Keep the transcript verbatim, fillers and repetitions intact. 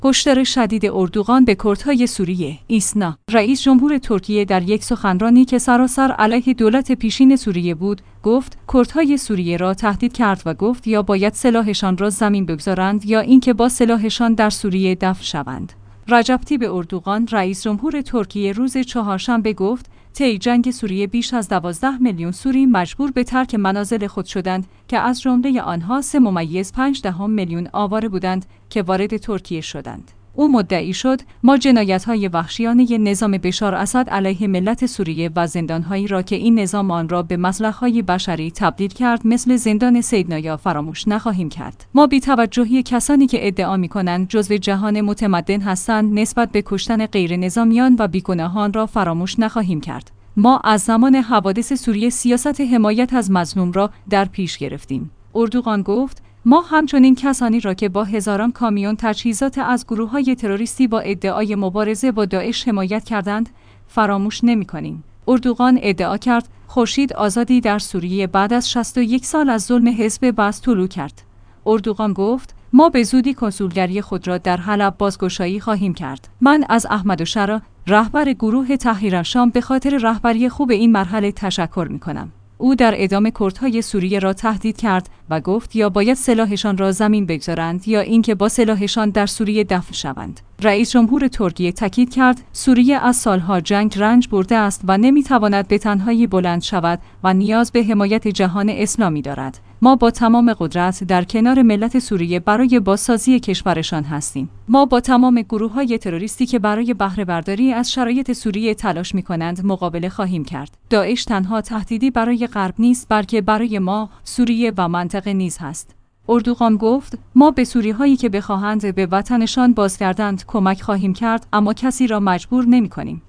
هشدار شدید اردوغان به کردهای سوریه. ایسنا رئیس جمهور ترکیه در یک سخنرانی که سراسر علیه دولت پیشین سوریه بود، گفت کردهای سوریه را تهدید کرد و گفت یا باید سلاحشان را زمین بگذارند یا اینکه با سلاحشان در سوریه دفن شوند. رجب طیب اردوغان رئیس جمهور ترکیه روز چهارشنبه گفت طی جنگ سوریه بیش از دوازده میلیون سوری مجبور به ترک منازل خود شدند که از جمله آنها سه ممیز پنج دهم میلیون آواره بودند که وارد ترکیه شدند. او مدعی شد ما جنایت‌های وحشیانه نظام بشار اسد علیه ملت سوریه و زندان‌هایی را که این نظام آن را به مسلخ‌های بشری تبدیل کرد مثل زندان سیدنایا فراموش نخواهیم کرد. ما بی‌توجهی کسانی که ادعا می‌کنند جزو جهان متمدن هستند نسبت به کشتن غیر نظامیان و بیگناهان را فراموش نخواهیم کرد. ما از زمان حوادث سوریه سیاست حمایت از مظلوم را در پیش گرفتیم. اردوغان گفت ما همچنین کسانی را که با هزاران کامیون تجهیزات از گروه‌های تروریستی با ادعای مبارزه با داعش حمایت کردند فراموش نمی‌کنیم. اردوغان ادعا کرد خورشید آزادی در سوریه بعد از شصت و یک سال از ظلم حزب بعث طلوع کرد. اردوغان گفت ما به زودی کنسولگری خود را در حلب بازگشایی خواهیم کرد. من از احمدالشورا رهبر گروه تحریر الشام به خاطر رهبری خوب این مرحله تشکر می‌کنم. او در ادامه کردهای سوریه را تهدید کرد و گفت یا باید سلاحشان را زمین بگذارند یا اینکه با سلاحشان در سوریه دفن شوند. رئیس جمهور ترکیه تاکید کرد سوریه از سالها جنگ رنج برده است و نمیتواند به تنهایی بلند شود و نیاز به حمایت جهان اسلامی دارد. ما با تمام قدرت در کنار ملت سوریه برای بازسازی کشورشان هستیم. ما با تمام گروه‌های تروریستی که برای بهره برداری از شرایط سوریه تلاش می‌کنند مقابله خواهیم کرد. داعش تنها تهدیدی برای غرب نیست بلکه برای ما، سوریه و منطقه نیز هست. اردوغان گفت ما به سوری‌هایی که بخواهند به وطنشان بازگردند کمک خواهیم کرد اما کسی را مجبور نمی‌کنیم.